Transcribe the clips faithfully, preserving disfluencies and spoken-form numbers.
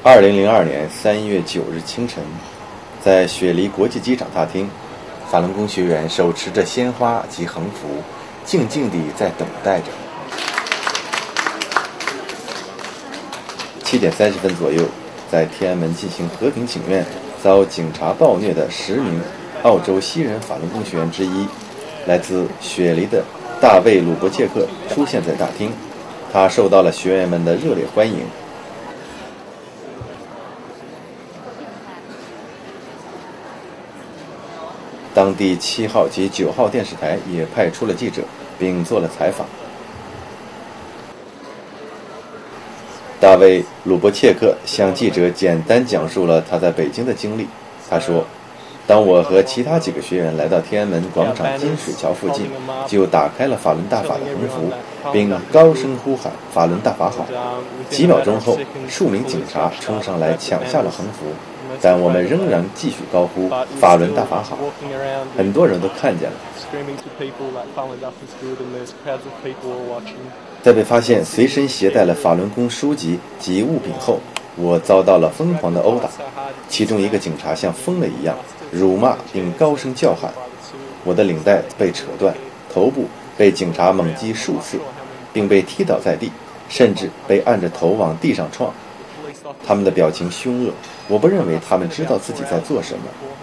二零零二年三月九日清晨，在雪梨国际机场大厅，法轮功学员手持着鲜花及横幅，静静地在等待着。七点三十分左右，在天安门进行和平请愿，遭警察暴虐的十名澳洲西人法轮功学员之一，来自雪梨的大卫·鲁伯切克出现在大厅，他受到了学员们的热烈欢迎。当地七号及九号电视台也派出了记者，并做了采访。大卫·鲁伯切克向记者简单讲述了他在北京的经历。他说，当我和其他几个学员来到天安门广场金水桥附近，就打开了法轮大法的横幅，并高声呼喊法轮大法好。几秒钟后，数名警察冲上来抢下了横幅，但我们仍然继续高呼法轮大法好。很多人都看见了。在被发现随身携带了法轮功书籍及物品后，我遭到了疯狂的殴打。其中一个警察像疯了一样辱骂并高声叫喊，我的领带被扯断，头部被警察猛击数次，并被踢倒在地，甚至被按着头往地上撞。他们的表情凶恶，我不认为他们知道自己在做什么。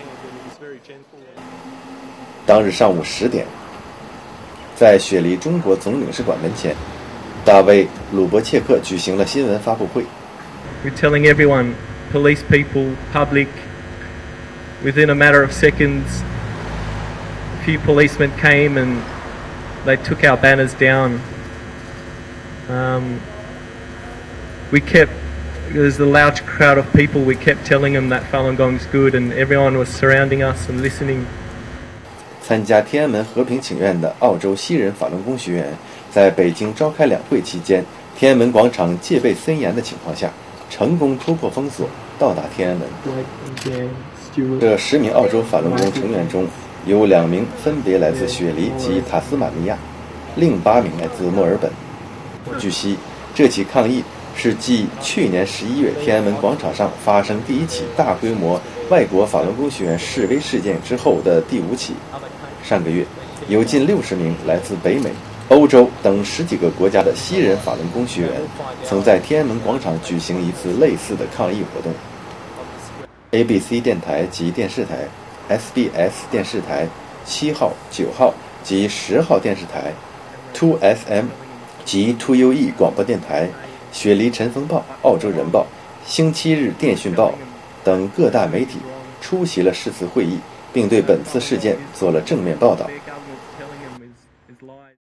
当日上午十点，在雪梨中国总领事馆门前，大卫·鲁伯切克举行了新闻发布会。 We're telling everyone, police people, public, within a matter of seconds, a few policemen came and they took our banners down. Um, we kept, there's a large crowd of people, we kept telling them that Falun Gong's good and everyone was surrounding us and listening. 参加天安门和平请愿的澳洲西人法轮功学员在北京召开两会期间，天安门广场戒备森严的情况下，成功突破封锁，到达天安门。这十名澳洲法轮功成员中，有两名分别来自雪梨及塔斯马尼亚，另八名来自墨尔本。据悉，这起抗议是继去年十一月天安门广场上发生第一起大规模外国法轮功学员示威事件之后的第五起。上个月，有近六十名来自北美、欧洲等十几个国家的西人法轮功学员，曾在天安门广场举行一次类似的抗议活动。A B C 电台及电视台、S B S 电视台、七号、九号及十号电视台、two S M 及 two U E 广播电台、雪梨晨风报、澳洲人报、星期日电讯报等各大媒体出席了誓词会议，并对本次事件做了正面报道。